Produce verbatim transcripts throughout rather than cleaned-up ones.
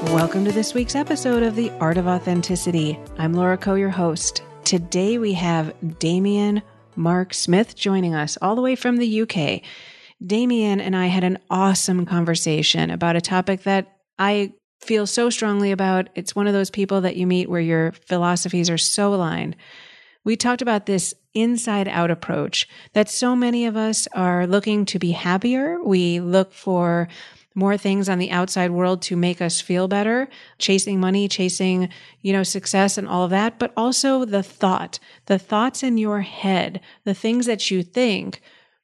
Welcome to this week's episode of The Art of Authenticity. I'm Laura Koh, your host. Today we have Damian Mark Smith joining us all the way from the U K. Damian and I had an awesome conversation about a topic that I feel so strongly about. It's one of those people that you meet where your philosophies are so aligned. We talked about this inside-out approach that so many of us are looking to be happier. We look for more things on the outside world to make us feel better, chasing money, chasing, you know, success and all of that, but also the thought, the thoughts in your head, the things that you think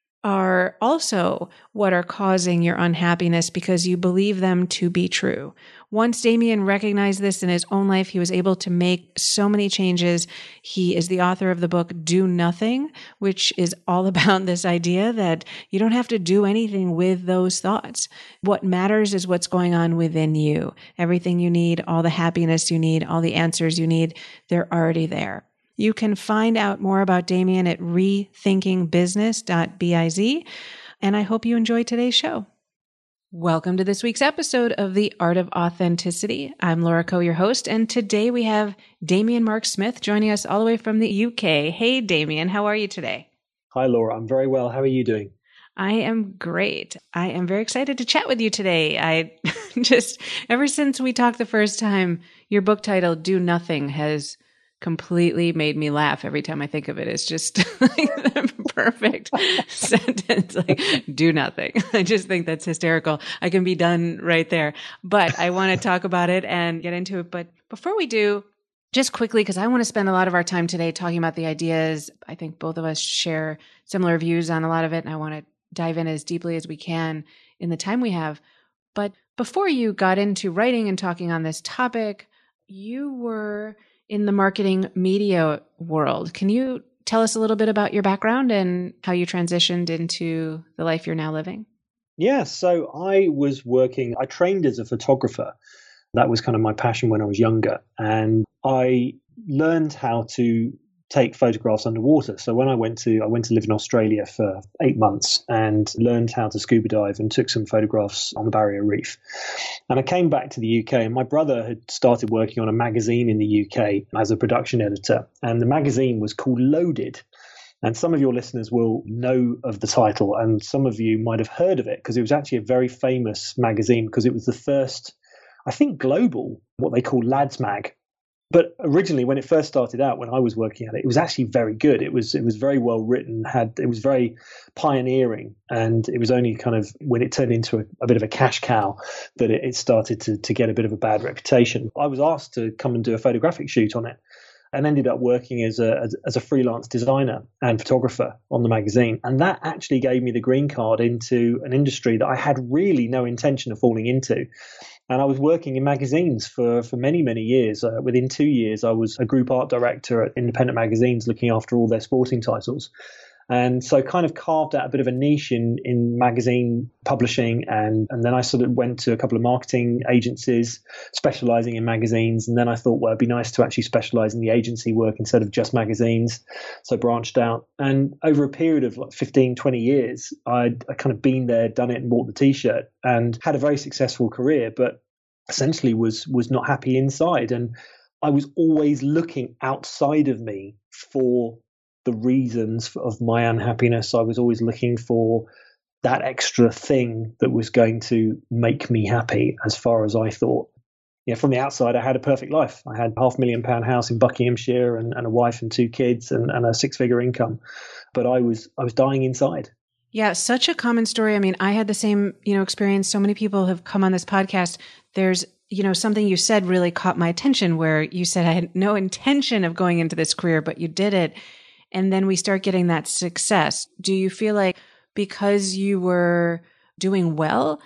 are also what are causing your unhappiness because you believe them to be true. Once Damian recognized this in his own life, he was able to make so many changes. He is the author of the book, Do Nothing, which is all about this idea that you don't have to do anything with those thoughts. What matters is what's going on within you. Everything you need, all the happiness you need, all the answers you need, they're already there. You can find out more about Damian at rethinking business dot biz, and I hope you enjoy today's show. Welcome to this week's episode of The Art of Authenticity. I'm Laura Koh, your host, and today we have Damian Mark Smith joining us all the way from the U K. Hey, Damian, how are you today? Hi, Laura. I'm very well. How are you doing? I am great. I am very excited to chat with you today. I just, ever since we talked the first time, your book title, Do Nothing, has completely made me laugh every time I think of it. It's just like the perfect sentence, like do nothing. I just think that's hysterical. I can be done right there, but I want to talk about it and get into it. But before we do, just quickly, because I want to spend a lot of our time today talking about the ideas. I think both of us share similar views on a lot of it, and I want to dive in as deeply as we can in the time we have. But before you got into writing and talking on this topic, you were in the marketing media world. Can you tell us a little bit about your background and how you transitioned into the life you're now living? Yeah, so I was working, I trained as a photographer. That was kind of my passion when I was younger. And I learned how to take photographs underwater. So when I went to I went to live in Australia for eight months and learned how to scuba dive and took some photographs on the Barrier Reef. And I came back to the U K, and my brother had started working on a magazine in the U K as a production editor. And the magazine was called Loaded. And some of your listeners will know of the title, and some of you might have heard of it because it was actually a very famous magazine because it was the first, I think, global, what they call lads mag. But originally, when it first started out, when I was working at it, it was actually very good. It was it was very well written. Had it was very pioneering, and it was only kind of when it turned into a, a bit of a cash cow that it, it started to to get a bit of a bad reputation. I was asked to come and do a photographic shoot on it, and ended up working as a as, as a freelance designer and photographer on the magazine. And that actually gave me the green card into an industry that I had really no intention of falling into. And I was working in magazines for, for many, many years. Uh, within two years, I was a group art director at independent magazines looking after all their sporting titles. And so kind of carved out a bit of a niche in, in magazine publishing. And, and then I sort of went to a couple of marketing agencies specializing in magazines. And then I thought, well, it'd be nice to actually specialize in the agency work instead of just magazines. So branched out. And over a period of like fifteen, twenty years, I'd I kind of been there, done it and bought the t-shirt and had a very successful career, but essentially was was not happy inside. And I was always looking outside of me for the reasons of my unhappiness. I was always looking for that extra thing that was going to make me happy, as far as I thought. Yeah, from the outside, I had a perfect life. I had a half million pound house in Buckinghamshire and, and a wife and two kids and, and a six figure income. But I was I was dying inside. Yeah, such a common story. I mean, I had the same, you know, experience. So many people have come on this podcast. There's, you know, something you said really caught my attention where you said I had no intention of going into this career, but you did it. And then we start getting that success. Do you feel like because you were doing well,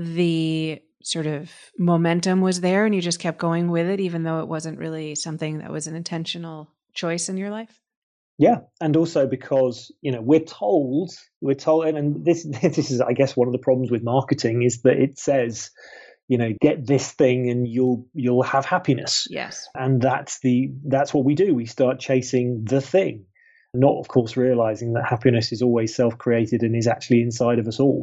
the sort of momentum was there and you just kept going with it, even though it wasn't really something that was an intentional choice in your life? Yeah. And also because, you know, we're told, we're told, and this, this is, I guess, one of the problems with marketing is that it says, you know, get this thing and you'll, you'll have happiness. Yes. And that's the, that's what we do. We start chasing the thing. Not, of course, realizing that happiness is always self-created and is actually inside of us all.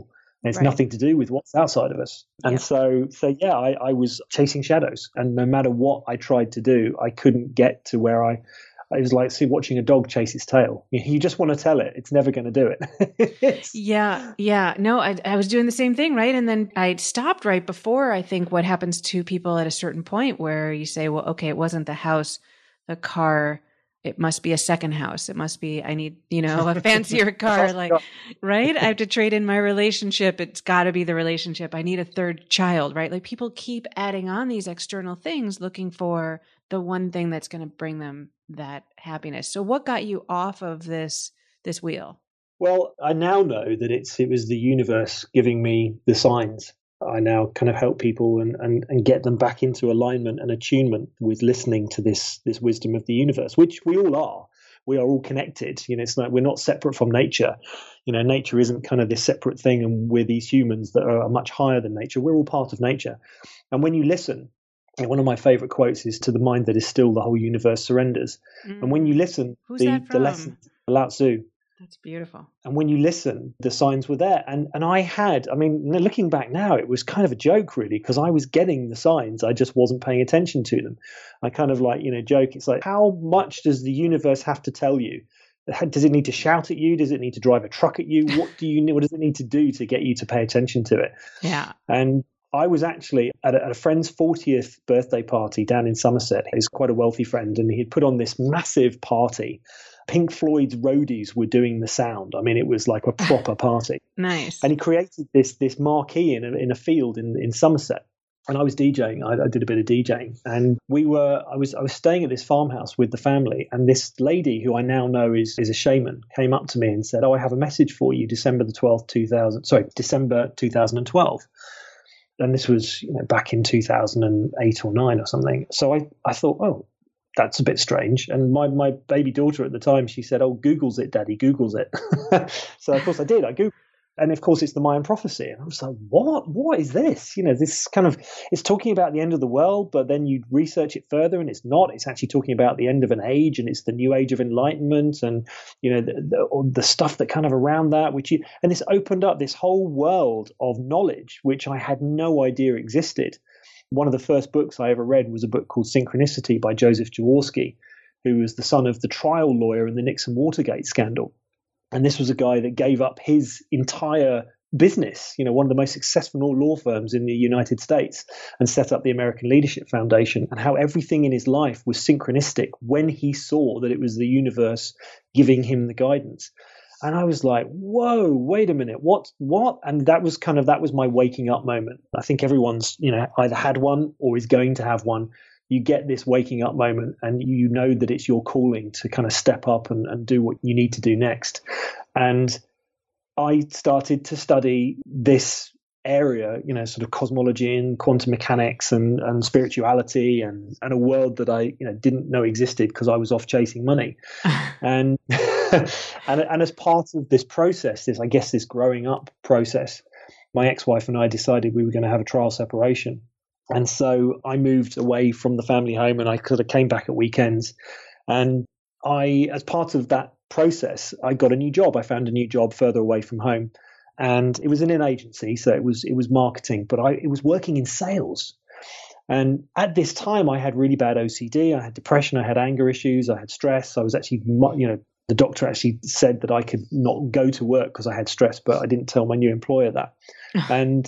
It's Right. nothing to do with what's outside of us. And Yeah. so, so yeah, I, I was chasing shadows, and no matter what I tried to do, I couldn't get to where I. It was like see, watching a dog chase its tail. You just want to tell it; it's never going to do it. It's- Yeah, yeah. No, I, I was doing the same thing, right? And then I stopped right before, I think, what happens to people at a certain point where you say, well, okay, it wasn't the house, the car, it must be a second house. It must be, I need, you know, a fancier car, like, right? I have to trade in my relationship. It's got to be the relationship. I need a third child, right? Like people keep adding on these external things looking for the one thing that's going to bring them that happiness. So what got you off of this, this wheel? Well, I now know that it's it was the universe giving me the signs. I now kind of help people and, and, and get them back into alignment and attunement with listening to this this wisdom of the universe, which we all are. We are all connected. You know, it's like we're not separate from nature. You know, nature isn't kind of this separate thing, and we're these humans that are much higher than nature. We're all part of nature. And when you listen, and one of my favorite quotes is, "To the mind that is still, the whole universe surrenders." Mm. And when you listen, Who's the, that from? the lesson, Lao Tzu. That's beautiful. And when you listen, the signs were there. And and I had, I mean, looking back now, it was kind of a joke, really, because I was getting the signs. I just wasn't paying attention to them. I kind of like, you know, joke. It's like, how much does the universe have to tell you? Does it need to shout at you? Does it need to drive a truck at you? What do you What does it need to do to get you to pay attention to it? Yeah. And I was actually at a, at a friend's fortieth birthday party down in Somerset. He's quite a wealthy friend, and he'd put on this massive party. Pink Floyd's roadies were doing the sound. I mean, it was like a proper party. Nice. And he created this this marquee in a, in a field in, in Somerset. And I was DJing. I, I did a bit of DJing, and we were. I was I was staying at this farmhouse with the family, and this lady who I now know is is a shaman came up to me and said, "Oh, I have a message for you. December the twelfth, two thousand. Sorry, December two thousand and twelve." And this was, you know, back in two thousand eight or nine or something. So I I thought, oh, that's a bit strange. And my, my baby daughter at the time, she said, "Oh, Google's it, Daddy, Google's it." So, of course, I did. I Googled. And, of course, it's the Mayan prophecy. And I was like, what? What is this? You know, this kind of, it's talking about the end of the world, but then you research it further and it's not. It's actually talking about the end of an age, and it's the new age of enlightenment, and, you know, the, the, the stuff that kind of around that, which you, and this opened up this whole world of knowledge, which I had no idea existed. One of the first books I ever read was a book called Synchronicity by Joseph Jaworski, who was the son of the trial lawyer in the Nixon Watergate scandal. And this was a guy that gave up his entire business, you know, one of the most successful law firms in the United States, and set up the American Leadership Foundation, and how everything in his life was synchronistic when he saw that it was the universe giving him the guidance. And I was like, whoa, wait a minute, what, what? And that was kind of, that was my waking up moment. I think everyone's, you know, either had one or is going to have one. You get this waking up moment, and you know that it's your calling to kind of step up and, and do what you need to do next. And I started to study this area, you know, sort of cosmology and quantum mechanics and, and spirituality and, and a world that I, you know, didn't know existed because I was off chasing money. and, and and as part of this process, this, I guess, this growing up process, my ex-wife and I decided we were going to have a trial separation. And so I moved away from the family home, and I sort of came back at weekends. And I, as part of that process, I got a new job. I found a new job further away from home, and it was in an agency, so it was it was marketing, but I it was working in sales. And at this time, I had really bad O C D. I had depression. I had anger issues. I had stress. I was actually, you know, the doctor actually said that I could not go to work because I had stress, but I didn't tell my new employer that. And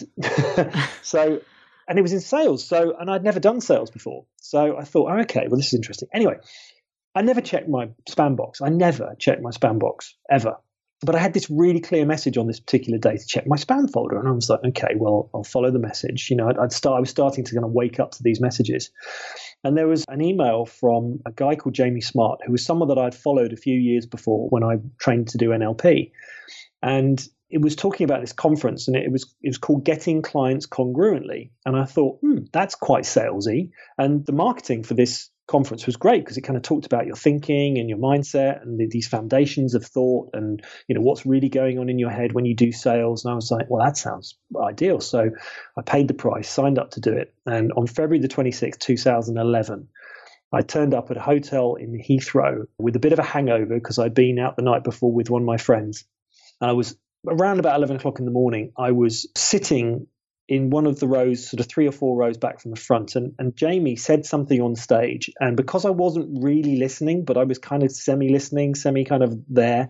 so. And it was in sales. So, and I'd never done sales before. So I thought, oh, okay, well, this is interesting. Anyway, I never checked my spam box. I never checked my spam box, ever. But I had this really clear message on this particular day to check my spam folder. And I was like, okay, well, I'll follow the message. You know, I'd, I'd start, I was starting to kind of wake up to these messages. And there was an email from a guy called Jamie Smart, who was someone that I'd followed a few years before when I trained to do N L P. And it was talking about this conference, and it was it was called Getting Clients Congruently. And I thought, hmm, that's quite salesy. And the marketing for this conference was great because it kind of talked about your thinking and your mindset and the, these foundations of thought, and, you know, what's really going on in your head when you do sales. And I was like, well, that sounds ideal. So I paid the price, signed up to do it. And on February the twenty-sixth, two thousand eleven, I turned up at a hotel in Heathrow with a bit of a hangover because I'd been out the night before with one of my friends. And I was around about eleven o'clock in the morning, I was sitting in one of the rows, sort of three or four rows back from the front. And, and Jamie said something on stage. And because I wasn't really listening, but I was kind of semi-listening, semi kind of there.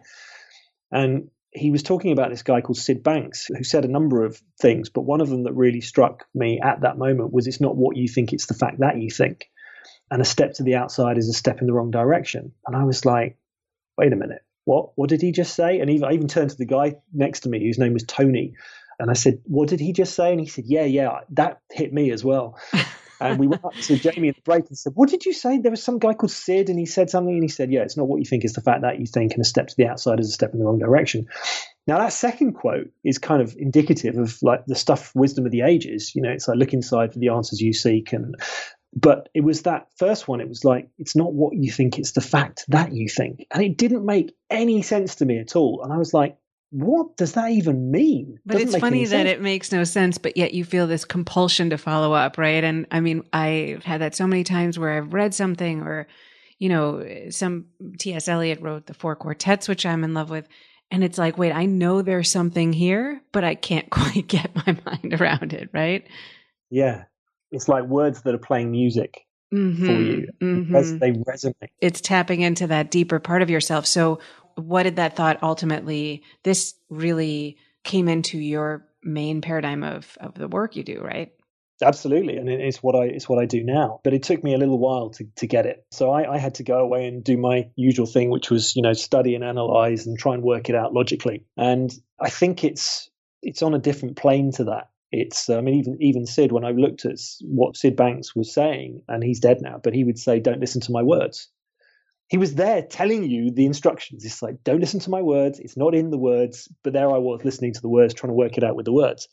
And he was talking about this guy called Sid Banks, who said a number of things. But one of them that really struck me at that moment was, it's not what you think, it's the fact that you think. And a step to the outside is a step in the wrong direction. And I was like, wait a minute, what? What did he just say? And even, I even turned to the guy next to me, whose name was Tony. And I said, what did he just say? And he said, yeah, yeah, that hit me as well. And we went up to Jamie at the break and said, what did you say? There was some guy called Sid and he said something. And he said, yeah, it's not what you think, it's the fact that you think, and a step to the outside is a step in the wrong direction. Now, that second quote is kind of indicative of like the stuff, wisdom of the ages. You know, it's like, look inside for the answers you seek. And But it was that first one. It was like, it's not what you think, it's the fact that you think. And it didn't make any sense to me at all. And I was like, what does that even mean? But it's funny that it makes no sense, but yet you feel this compulsion to follow up, right? And I mean, I've had that so many times where I've read something, or, you know, some T S Eliot wrote the Four Quartets, which I'm in love with. And it's like, wait, I know there's something here, but I can't quite get my mind around it, right? Yeah. It's like words that are playing music mm-hmm, for you mm-hmm. because they resonate. It's tapping into that deeper part of yourself. So what did that thought ultimately, this really came into your main paradigm of, of the work you do, right? Absolutely. And it's what I, it's what I do now, but it took me a little while to, to get it. So I, I had to go away and do my usual thing, which was, you know, study and analyze and try and work it out logically. And I think it's, it's on a different plane to that. It's, I mean, even even Sid, when I looked at what Sid Banks was saying, and he's dead now, but he would say, don't listen to my words. He was there telling you the instructions. It's like, don't listen to my words. It's not in the words. But there I was listening to the words, trying to work it out with the words.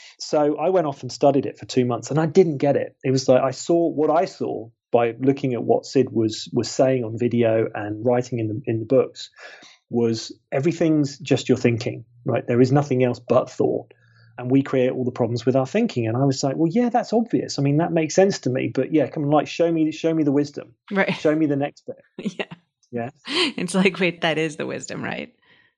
So I went off and studied it for two months and I didn't get it. It was like I saw what I saw by looking at what Sid was was saying on video and writing in the in the books was everything's just your thinking, right? There is nothing else but thought. And we create all the problems with our thinking. And I was like, well, yeah, that's obvious. I mean, that makes sense to me. But yeah, come on, like, show me, show me the wisdom. Right. Show me the next bit. Yeah. Yeah. It's like, wait, that is the wisdom, right?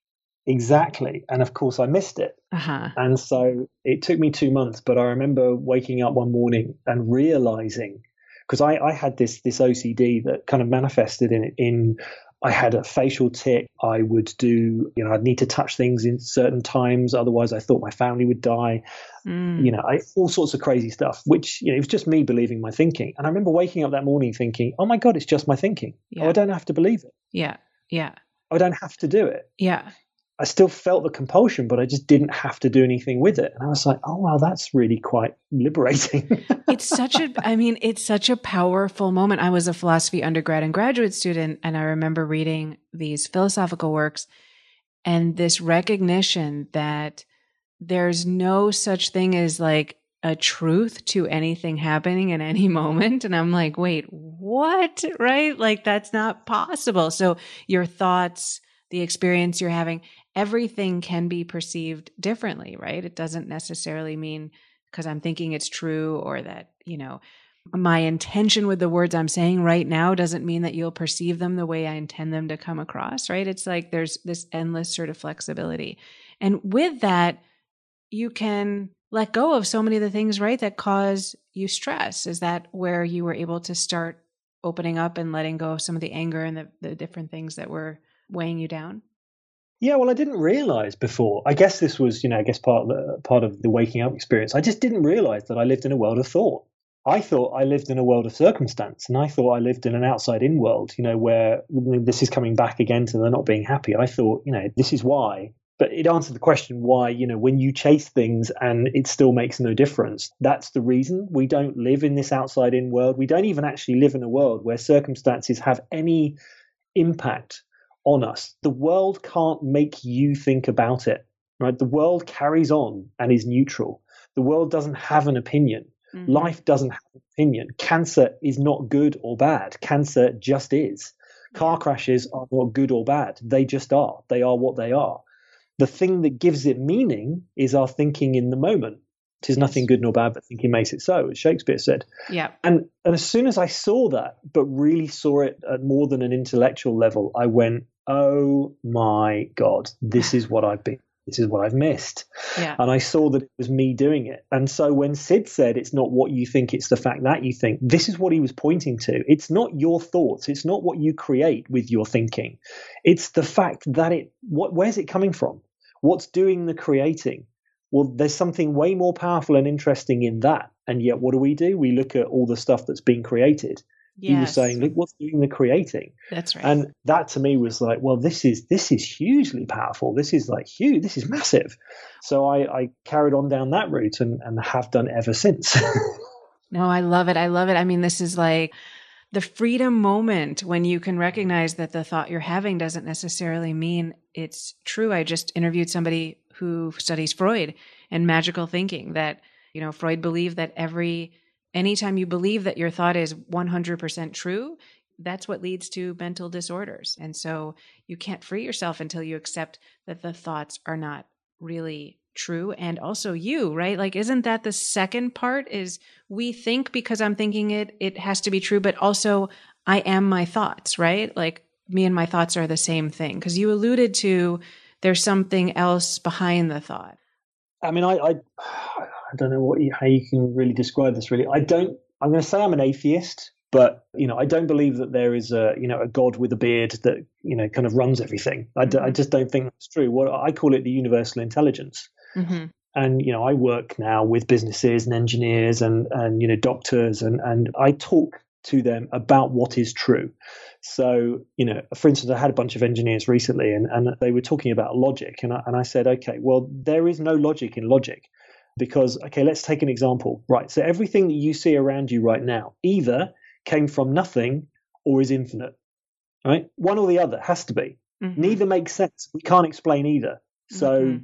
Exactly. And of course, I missed it. Uh-huh. And so it took me two months. But I remember waking up one morning and realizing, because I, I had this this O C D that kind of manifested in in. I had a facial tic. I would do, you know, I'd need to touch things in certain times. Otherwise, I thought my family would die. Mm. You know, I, all sorts of crazy stuff, which, you know, it was just me believing my thinking. And I remember waking up that morning thinking, oh my God, it's just my thinking. Yeah. Oh, I don't have to believe it. Yeah. Yeah. I don't have to do it. Yeah. I still felt the compulsion, but I just didn't have to do anything with it. And I was like, oh, wow, that's really quite liberating. It's such a, I mean, it's such a powerful moment. I was a philosophy undergrad and graduate student, and I remember reading these philosophical works and this recognition that there's no such thing as like a truth to anything happening in any moment. And I'm like, wait, what? Right? Like, that's not possible. So your thoughts, the experience you're having, everything can be perceived differently, right? It doesn't necessarily mean because I'm thinking it's true, or that, you know, my intention with the words I'm saying right now doesn't mean that you'll perceive them the way I intend them to come across, right? It's like there's this endless sort of flexibility. And with that, you can let go of so many of the things, right, that cause you stress. Is that where you were able to start opening up and letting go of some of the anger and the, the different things that were weighing you down? Yeah, well, I didn't realize before. I guess this was, you know, I guess part of the, part of the waking up experience. I just didn't realize that I lived in a world of thought. I thought I lived in a world of circumstance, and I thought I lived in an outside-in world, you know, where this is coming back again to the not being happy. I thought, you know, this is why. But it answered the question why, you know, when you chase things and it still makes no difference, that's the reason. We don't live in this outside-in world. We don't even actually live in a world where circumstances have any impact on us. The world can't make you think about it, right? The world carries on and is neutral. The world doesn't have an opinion. Mm-hmm. Life doesn't have an opinion. Cancer is not good or bad. Cancer just is. Car crashes are not good or bad. They just are. They are what they are. The thing that gives it meaning is our thinking in the moment. "'Tis nothing good nor bad, but thinking makes it so," as Shakespeare said. Yeah. And and as soon as I saw that, but really saw it at more than an intellectual level, I went, oh my God, this is what I've been this is what I've missed. Yeah. And I saw that it was me doing it. And so when Sid said it's not what you think, it's the fact that you think, this is what he was pointing to. It's not your thoughts. It's not what you create with your thinking. It's the fact that it, what, where's it coming from? What's doing the creating? Well, there's something way more powerful and interesting in that. And yet what do we do? We look at all the stuff that's being created. Yes. He was saying, look, what's doing the creating? That's right. And that to me was like, well, this is this is hugely powerful. This is like huge. This is massive. So I, I carried on down that route and, and have done ever since. No, I love it. I love it. I mean, this is like the freedom moment when you can recognize that the thought you're having doesn't necessarily mean it's true. I just interviewed somebody who studies Freud and magical thinking, that, you know, Freud believed that every anytime you believe that your thought is one hundred percent true, that's what leads to mental disorders. And so you can't free yourself until you accept that the thoughts are not really true. And also you, right? Like, isn't that the second part, is we think because I'm thinking it, it has to be true, but also I am my thoughts, right? Like me and my thoughts are the same thing. Because you alluded to there's something else behind the thought. I mean, I, I, I don't know what you, how you can really describe this. Really, I don't. I'm going to say I'm an atheist, but you know, I don't believe that there is a you know a God with a beard that you know kind of runs everything. I, d- I just don't think that's true. What I call it the universal intelligence. Mm-hmm. And you know, I work now with businesses and engineers and and you know doctors, and and I talk to them about what is true. So, you know, for instance, I had a bunch of engineers recently and, and they were talking about logic. And I, and I said, okay, well, there is no logic in logic because, okay, let's take an example. Right. So everything that you see around you right now either came from nothing or is infinite, right? One or the other has to be. Mm-hmm. Neither makes sense. We can't explain either. So,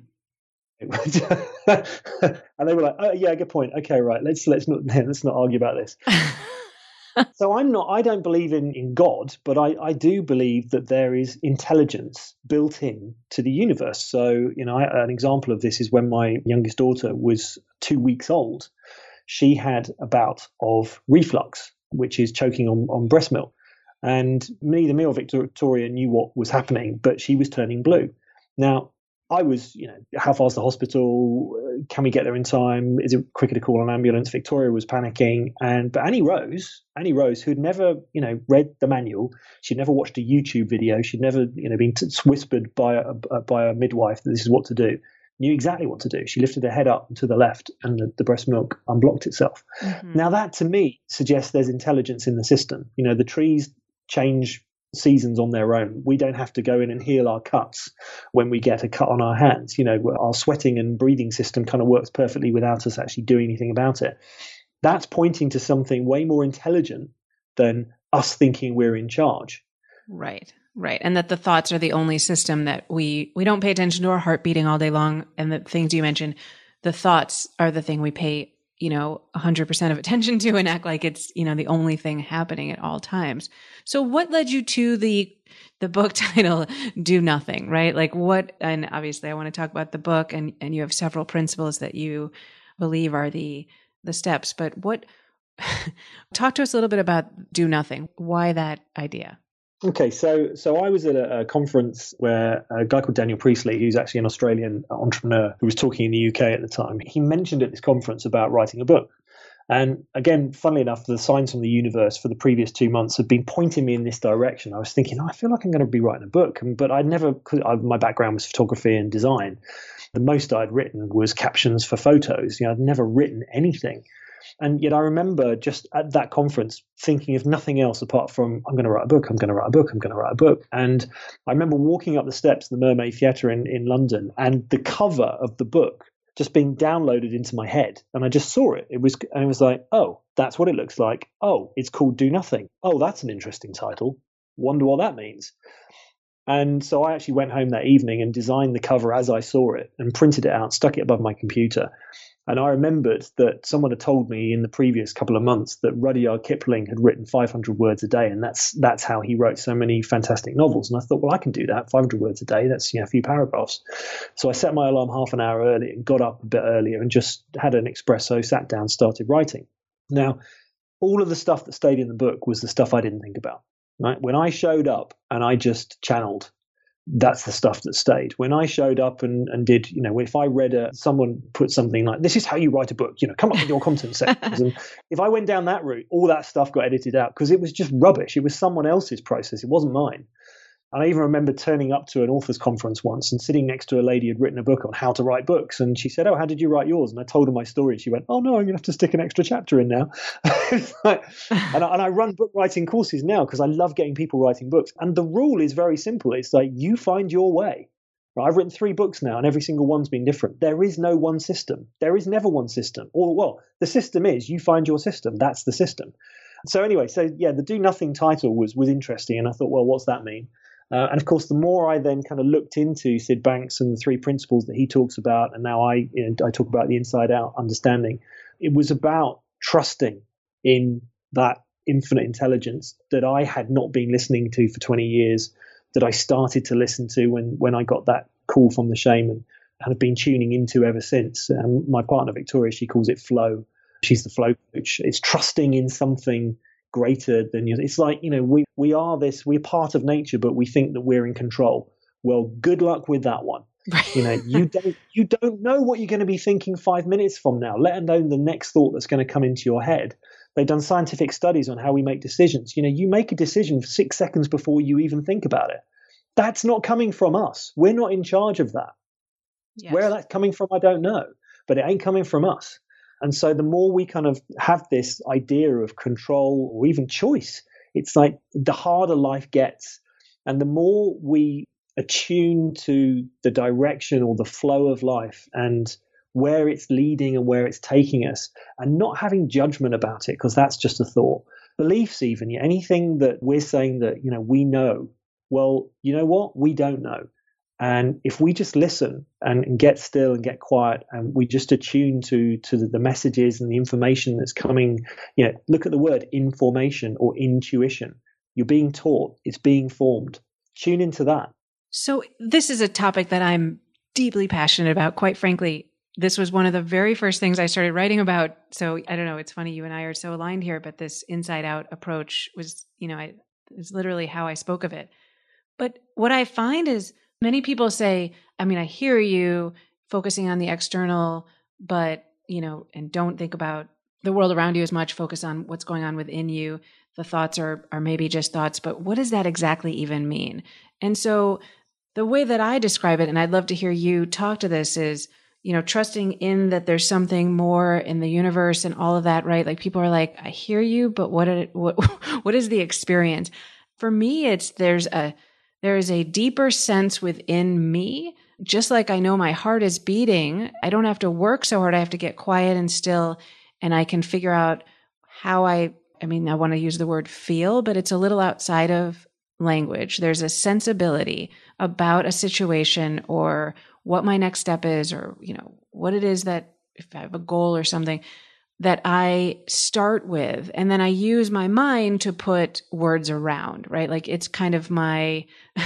mm-hmm. And they were like, oh, yeah, good point. Okay, right. Let's, let's not, let's not argue about this. So I'm not, I don't believe in, in God, but I, I do believe that there is intelligence built in to the universe. So, you know, I, an example of this is when my youngest daughter was two weeks old, she had a bout of reflux, which is choking on, on breast milk. And neither me or Victoria knew what was happening, but she was turning blue. Now, I was, you know, how far's the hospital? Can we get there in time? Is it quicker to call an ambulance? Victoria was panicking. And but Annie Rose, Annie Rose, who'd never, you know, read the manual, she'd never watched a YouTube video, she'd never, you know, been t- whispered by a, by a midwife that this is what to do, knew exactly what to do. She lifted her head up to the left and the, the breast milk unblocked itself. Mm-hmm. Now that to me suggests there's intelligence in the system. You know, the trees change seasons on their own. We don't have to go in and heal our cuts when we get a cut on our hands. You know, our sweating and breathing system kind of works perfectly without us actually doing anything about it. That's pointing to something way more intelligent than us thinking we're in charge. Right, right. And that the thoughts are the only system that we, we don't pay attention to our heart beating all day long. And the things you mentioned, the thoughts are the thing we pay, you know, one hundred percent of attention to and act like it's, you know, the only thing happening at all times. So what led you to the the book title, Do Nothing, right? Like what, and obviously I want to talk about the book, and, and you have several principles that you believe are the the steps, but what, talk to us a little bit about Do Nothing. Why that idea? Okay, so so I was at a, a conference where a guy called Daniel Priestley, who's actually an Australian entrepreneur who was talking in the U K at the time, he mentioned at this conference about writing a book. And again, funnily enough, the signs from the universe for the previous two months had been pointing me in this direction. I was thinking, oh, I feel like I'm going to be writing a book. But I'd never, I, my background was photography and design. The most I'd written was captions for photos. You know, I'd never written anything. And yet I remember just at that conference thinking of nothing else apart from, I'm going to write a book, I'm going to write a book, I'm going to write a book. And I remember walking up the steps of the Mermaid Theatre in, in London, and the cover of the book just being downloaded into my head. And I just saw it. It was, and it was like, oh, that's what it looks like. Oh, it's called Do Nothing. Oh, that's an interesting title. Wonder what that means. And so I actually went home that evening and designed the cover as I saw it and printed it out, stuck it above my computer. And I remembered that someone had told me in the previous couple of months that Rudyard Kipling had written five hundred words a day, and that's that's how he wrote so many fantastic novels. And I thought, well, I can do that, five hundred words a day. That's, you know, a few paragraphs. So I set my alarm half an hour early and got up a bit earlier and just had an espresso, sat down, started writing. Now, all of the stuff that stayed in the book was the stuff I didn't think about. Right? When I showed up and I just channeled, that's the stuff that stayed. When I showed up and, and did, you know, if I read a, someone put something like, this is how you write a book, you know, come up with your content sections. And if I went down that route, all that stuff got edited out because it was just rubbish. It was someone else's process. It wasn't mine. And I even remember turning up to an authors conference once and sitting next to a lady who'd written a book on how to write books. And she said, oh, how did you write yours? And I told her my story. And she went, oh, no, I'm going to have to stick an extra chapter in now. like, and, I, and I run book writing courses now because I love getting people writing books. And the rule is very simple. It's like you find your way. Right? I've written three books now and every single one's been different. There is no one system. There is never one system. Or, well, the system is you find your system. That's the system. So anyway, so yeah, the Do Nothing title was was interesting. And I thought, well, what's that mean? Uh, and of course, the more I then kind of looked into Sid Banks and the three principles that he talks about, and now I, you know, I talk about the inside out understanding, it was about trusting in that infinite intelligence that I had not been listening to for twenty years, that I started to listen to when, when I got that call from the shaman and have been tuning into ever since. Um, my partner, Victoria, she calls it flow. She's the flow coach. It's trusting in something greater than you. It's like, you know, we, we are this, we're part of nature, but we think that we're in control. Well, good luck with that one. Right. You know, you don't, you don't know what you're going to be thinking five minutes from now, let alone the next thought that's going to come into your head. They've done scientific studies on how we make decisions. You know, you make a decision six seconds before you even think about it. That's not coming from us. We're not in charge of that. Yes. Where that's coming from, I don't know, but it ain't coming from us. And so the more we kind of have this idea of control or even choice, it's like the harder life gets. And the more we attune to the direction or the flow of life and where it's leading and where it's taking us, and not having judgment about it, because that's just a thought. Beliefs even, anything that we're saying that, you know, we know, well, you know what? We don't know. And if we just listen and, and get still and get quiet and we just attune to to the, the messages and the information that's coming, you know, look at the word information or intuition. You're being taught, it's being formed. Tune into that. So this is a topic that I'm deeply passionate about. Quite frankly, this was one of the very first things I started writing about. So I don't know, it's funny, you and I are so aligned here, but this inside out approach was, you know, I, it's literally how I spoke of it. But what I find is many people say, I mean, I hear you focusing on the external, but, you know, and don't think about the world around you as much, focus on what's going on within you. The thoughts are, are maybe just thoughts, but what does that exactly even mean? And so the way that I describe it, and I'd love to hear you talk to this, is, you know, trusting in that there's something more in the universe and all of that, right? Like people are like, I hear you, but what, it, what, what is the experience? For me, it's, there's a, there is a deeper sense within me, just like I know my heart is beating. I don't have to work so hard. I have to get quiet and still, and I can figure out how I, I mean, I want to use the word feel, but it's a little outside of language. There's a sensibility about a situation or what my next step is, or, you know, what it is that if I have a goal or something that I start with, and then I use my mind to put words around, right? Like it's kind of my,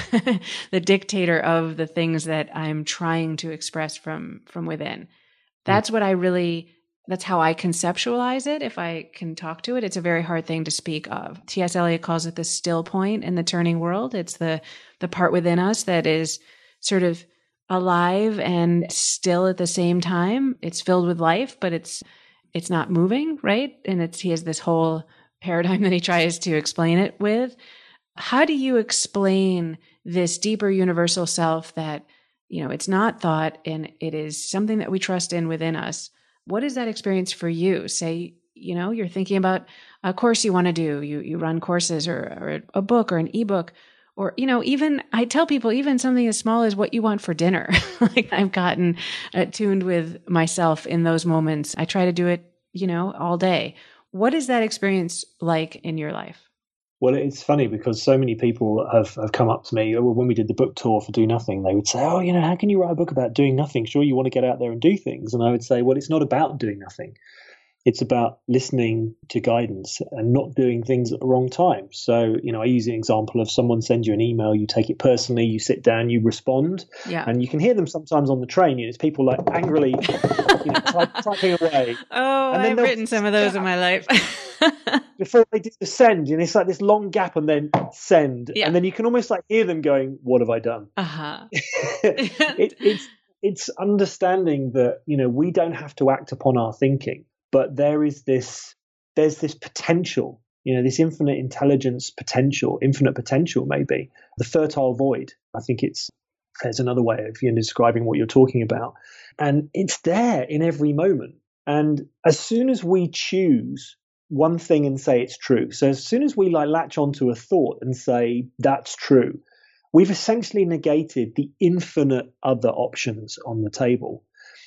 the dictator of the things that I'm trying to express from, from within. That's what I really, that's how I conceptualize it. If I can talk to it, it's a very hard thing to speak of. T S Eliot calls it the still point in the turning world. It's the, the part within us that is sort of alive and still at the same time. It's filled with life, but it's, it's not moving, right? And it's, he has this whole paradigm that he tries to explain it with. How do you explain this deeper universal self that, you know, it's not thought and it is something that we trust in within us? What is that experience for you? Say, you know, you're thinking about a course you want to do. You, you run courses or, or a book or an ebook. Or, you know, even I tell people, even something as small as what you want for dinner. Like I've gotten attuned with myself in those moments. I try to do it, you know, all day. What is that experience like in your life? Well, it's funny because so many people have, have come up to me when we did the book tour for Do Nothing. They would say, oh, you know, how can you write a book about doing nothing? Sure, you want to get out there and do things. And I would say, well, it's not about doing nothing. It's about listening to guidance and not doing things at the wrong time. So, you know, I use the example of someone sends you an email, you take it personally, you sit down, you respond, yeah. And you can hear them sometimes on the train. You know, it's people like angrily you know, type, typing away. Oh, and then I've written some of those in my life. before they do the send, and it's like this long gap and then send. Yeah. And then you can almost like hear them going, what have I done? Uh-huh. it, it's, it's understanding that, you know, we don't have to act upon our thinking, but there is this, there's this potential, you know, this infinite intelligence potential, infinite potential, maybe the fertile void. I think it's, there's another way of, you know, describing what you're talking about. And it's there in every moment. And as soon as we choose one thing and say it's true, so as soon as we like latch onto a thought and say that's true, we've essentially negated the infinite other options on the table.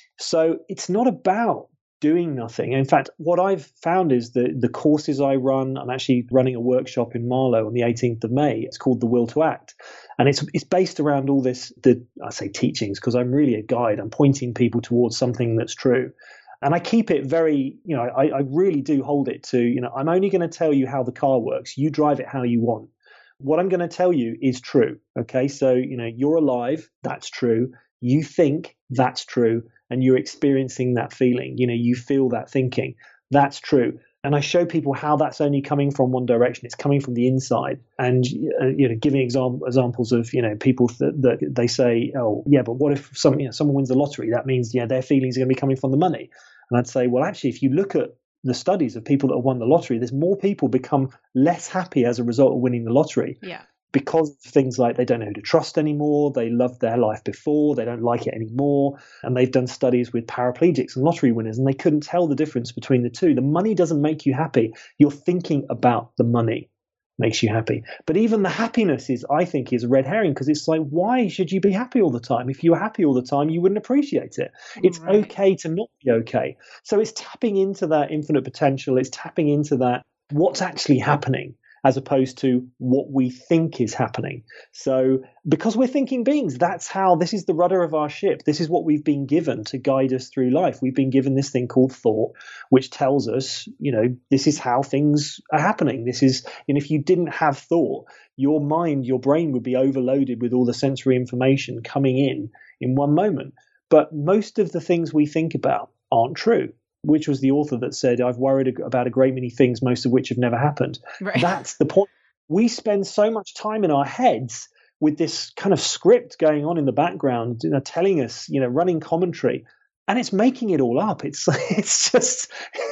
So it's not about doing nothing. In fact, what I've found is that the courses I run, I'm actually running a workshop in Marlow on the eighteenth of May. It's called The Will to Act. And it's it's based around all this, the I say teachings, because I'm really a guide. I'm pointing people towards something that's true. And I keep it very, you know, I, I really do hold it to, you know, I'm only going to tell you how the car works. You drive it how you want. What I'm going to tell you is true. Okay. So, you know, you're alive. That's true. You think that's true. And you're experiencing that feeling. You know, you feel that thinking. That's true. And I show people how that's only coming from one direction. It's coming from the inside. And, uh, you know, giving exam- examples of, you know, people that, that they say, oh, yeah, but what if some, you know, someone wins the lottery? That means, yeah, their feelings are going to be coming from the money. And I'd say, well, actually, if you look at the studies of people that have won the lottery, there's more people become less happy as a result of winning the lottery. Yeah. Because of things like they don't know who to trust anymore, they loved their life before, they don't like it anymore. And they've done studies with paraplegics and lottery winners, and they couldn't tell the difference between the two. The money doesn't make you happy. You're thinking about the money makes you happy. But even the happiness is, I think, is a red herring, because it's like, why should you be happy all the time? If you were happy all the time, you wouldn't appreciate it. It's Right. okay to not be okay. So it's tapping into that infinite potential. It's tapping into that what's actually happening, as opposed to what we think is happening. So because we're thinking beings, that's how, this is the rudder of our ship. This is what we've been given to guide us through life. We've been given this thing called thought, which tells us, you know, this is how things are happening. This is, and if you didn't have thought, your mind, your brain would be overloaded with all the sensory information coming in in one moment. But most of the things we think about aren't true. Which was the author that said, I've worried about a great many things, most of which have never happened. Right. That's the point. We spend so much time in our heads with this kind of script going on in the background, you know, telling us, you know, running commentary, and it's making it all up. It's it's just,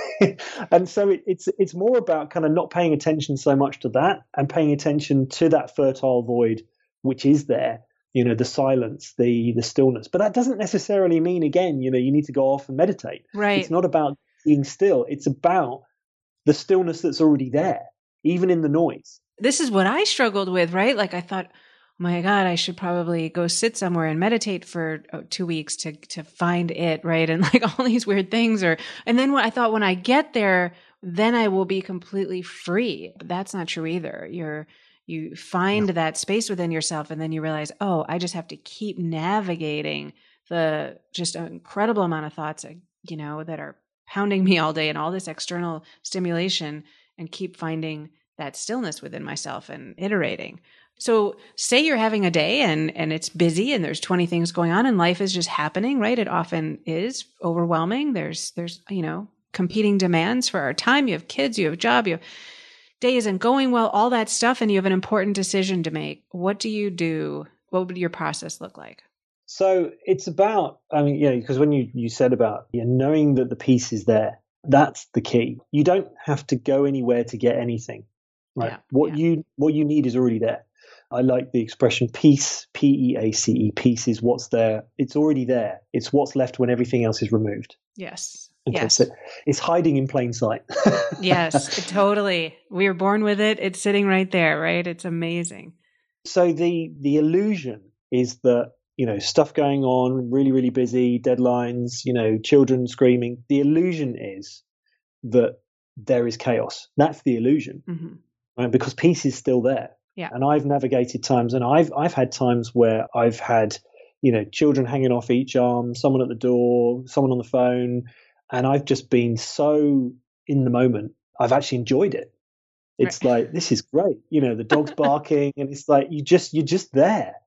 and so it, it's it's more about kind of not paying attention so much to that and paying attention to that fertile void, which is there. You know, the silence, the the stillness. But that doesn't necessarily mean, again, you know, you need to go off and meditate. Right. It's not about being still. It's about the stillness that's already there, even in the noise. This is what I struggled with, right? Like I thought, oh my God, I should probably go sit somewhere and meditate for oh, two weeks to to find it, right? And like all these weird things. Or and then what I thought, when I get there, then I will be completely free. But that's not true either. You're You find No. that space within yourself, and then you realize, oh, I just have to keep navigating the just an incredible amount of thoughts, you know, that are pounding me all day and all this external stimulation, and keep finding that stillness within myself and iterating. So say you're having a day and, and it's busy and there's twenty things going on and life is just happening, right? It often is overwhelming. There's, there's, you know, competing demands for our time. You have kids, you have a job, you have day isn't going well, all that stuff, and you have an important decision to make. What do you do? What would your process look like? So it's about, I mean, yeah, because when you, you said about you know, knowing that the piece is there, that's the key. You don't have to go anywhere to get anything. Right? Yeah, what yeah. you what you need is already there. I like the expression peace, P E A C E. Peace is what's there. It's already there. It's what's left when everything else is removed. Yes. Okay, Yes. so it's hiding in plain sight. Yes, totally. We were born with it. It's sitting right there, right? It's amazing. So the the illusion is that, you know, stuff going on, really, really busy, deadlines, you know, children screaming. The illusion is that there is chaos. That's the illusion, Mm-hmm. right? Because peace is still there. Yeah. And I've navigated times, and I've I've had times where I've had, you know, children hanging off each arm, someone at the door, someone on the phone, and I've just been so in the moment. I've actually enjoyed it. It's Right. like, this is great. You know, the dog's barking, and it's like you just you're just there.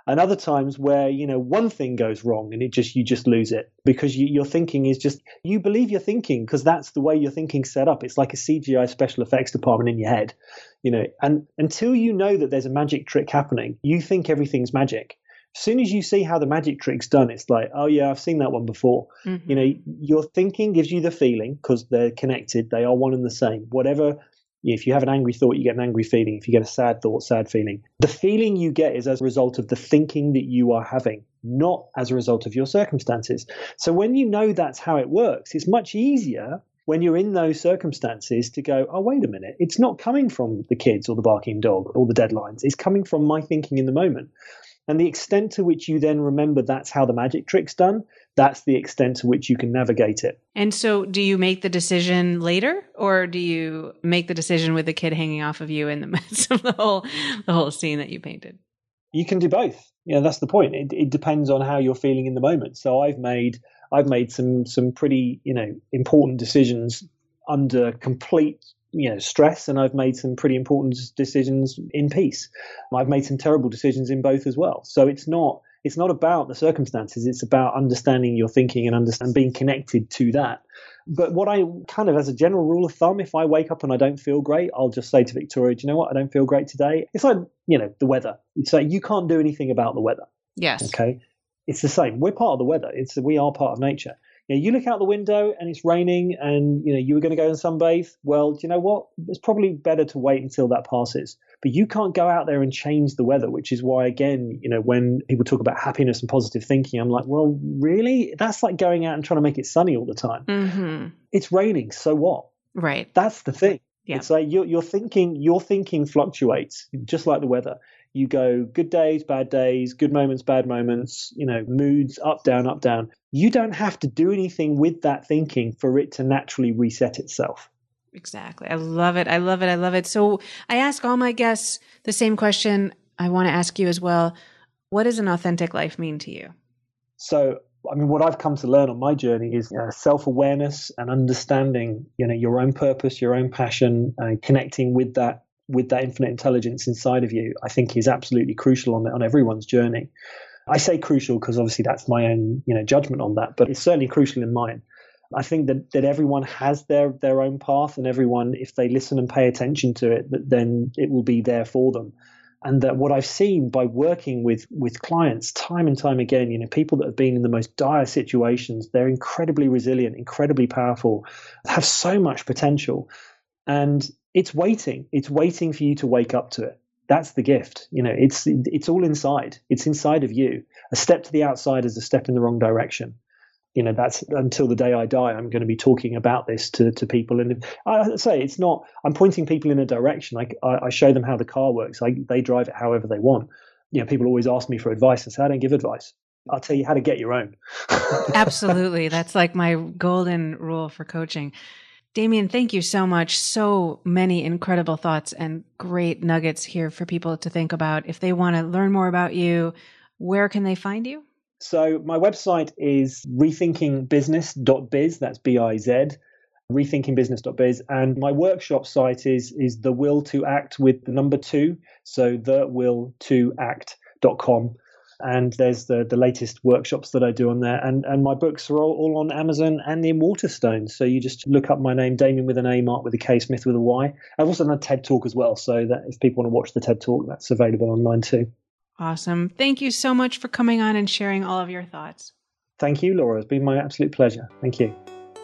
And other times where, you know, one thing goes wrong and it just, you just lose it because you, your thinking is just, you believe you're thinking because that's the way your thinking's set up. It's like a C G I special effects department in your head, you know, and until you know that there's a magic trick happening, you think everything's magic. As soon as you see how the magic trick's done, it's like, oh yeah, I've seen that one before. Mm-hmm. You know, your thinking gives you the feeling because they're connected. They are one and the same. Whatever, if you have an angry thought, you get an angry feeling. If you get a sad thought, sad feeling. The feeling you get is as a result of the thinking that you are having, not as a result of your circumstances. So when you know that's how it works, it's much easier when you're in those circumstances to go, oh, wait a minute, it's not coming from the kids or the barking dog or the deadlines. It's coming from my thinking in the moment. And the extent to which you then remember that's how the magic trick's done, that's the extent to which you can navigate it. And so do you make the decision later, or do you make the decision with the kid hanging off of you in the midst of the whole the whole scene that you painted? You can do both. Yeah, that's the point. It, it depends on how you're feeling in the moment. So I've made I've made some some pretty, you know, important decisions under complete you know, stress, and I've made some pretty important decisions in peace. I've made some terrible decisions in both as well. So it's not it's not about the circumstances. It's about understanding your thinking and understand being connected to that. But what I kind of, as a general rule of thumb, if I wake up and I don't feel great, I'll just say to Victoria, do you know what? I don't feel great today. It's like, you know, the weather. It's like you can't do anything about the weather. Yes. Okay. It's the same. We're part of the weather. It's we are part of nature. You know, you look out the window and it's raining and, you know, you were going to go and sunbathe. Well, do you know what? It's probably better to wait until that passes. But you can't go out there and change the weather, which is why, again, you know, when people talk about happiness and positive thinking, I'm like, well, really? That's like going out and trying to make it sunny all the time. Mm-hmm. It's raining. So what? Right. That's the thing. Yeah. It's like your, your thinking, your thinking fluctuates just like the weather. You go good days, bad days, good moments, bad moments, you know, moods, up, down, up, down. You don't have to do anything with that thinking for it to naturally reset itself. Exactly. I love it. I love it. I love it. So I ask all my guests the same question. I want to ask you as well. What does an authentic life mean to you? So, I mean, what I've come to learn on my journey is uh, self-awareness and understanding, you know, your own purpose, your own passion, and connecting with that with that infinite intelligence inside of you, I think is absolutely crucial on on everyone's journey. I say crucial because obviously that's my own, you know, judgment on that, but it's certainly crucial in mine. I think that, that everyone has their, their own path, and everyone, if they listen and pay attention to it, then it will be there for them. And that what I've seen by working with, with clients time and time again, you know, people that have been in the most dire situations, they're incredibly resilient, incredibly powerful, have so much potential. And it's waiting. It's waiting for you to wake up to it. That's the gift. You know, it's it's all inside. It's inside of you. A step to the outside is a step in the wrong direction. You know, that's until the day I die, I'm going to be talking about this to, to people. And I say it's not, I'm pointing people in a direction. Like I, I show them how the car works. I, they drive it however they want. You know, people always ask me for advice. I say, I don't give advice. I'll tell you how to get your own. Absolutely. That's like my golden rule for coaching. Damien, thank you so much. So many incredible thoughts and great nuggets here for people to think about. If they want to learn more about you, where can they find you? So my website is rethinking business dot biz. That's B I Z, rethinking business dot biz. And my workshop site is is the will to act with the number two. So the will to act dot com. And there's the, the latest workshops that I do on there. And, and my books are all, all on Amazon and in Waterstones. So you just look up my name, Damien with an A, Mark with a K, Smith with a Y. I've also done a TED Talk as well. So that if people want to watch the TED Talk, that's available online too. Awesome. Thank you so much for coming on and sharing all of your thoughts. Thank you, Laura. It's been my absolute pleasure. Thank you.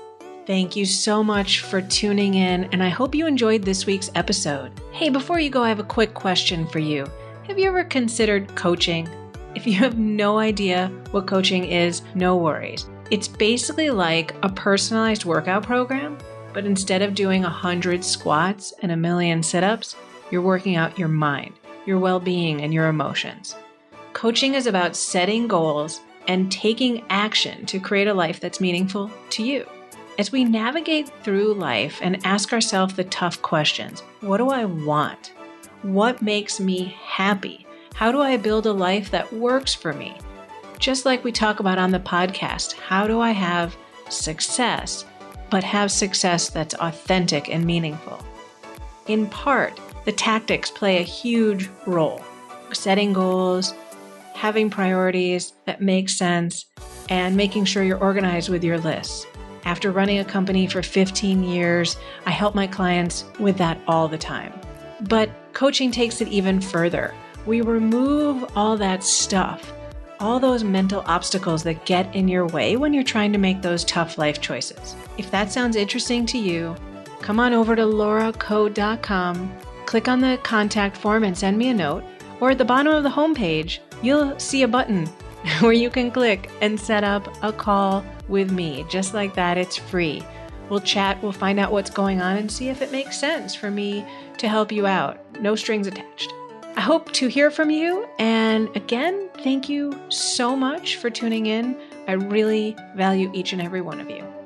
Thank you so much for tuning in. And I hope you enjoyed this week's episode. Hey, before you go, I have a quick question for you. Have you ever considered coaching? If you have no idea what coaching is, no worries. It's basically like a personalized workout program, but instead of doing a hundred squats and a million sit-ups, you're working out your mind, your well-being, and your emotions. Coaching is about setting goals and taking action to create a life that's meaningful to you. As we navigate through life and ask ourselves the tough questions, what do I want? What makes me happy? How do I build a life that works for me? Just like we talk about on the podcast, how do I have success, but have success that's authentic and meaningful? In part, the tactics play a huge role. Setting goals, having priorities that make sense, and making sure you're organized with your lists. After running a company for fifteen years, I help my clients with that all the time. But coaching takes it even further. We remove all that stuff, all those mental obstacles that get in your way when you're trying to make those tough life choices. If that sounds interesting to you, come on over to laura co dot com, click on the contact form and send me a note, or at the bottom of the homepage, you'll see a button where you can click and set up a call with me. Just like that, it's free. We'll chat, we'll find out what's going on and see if it makes sense for me to help you out. No strings attached. I hope to hear from you. And again, thank you so much for tuning in. I really value each and every one of you.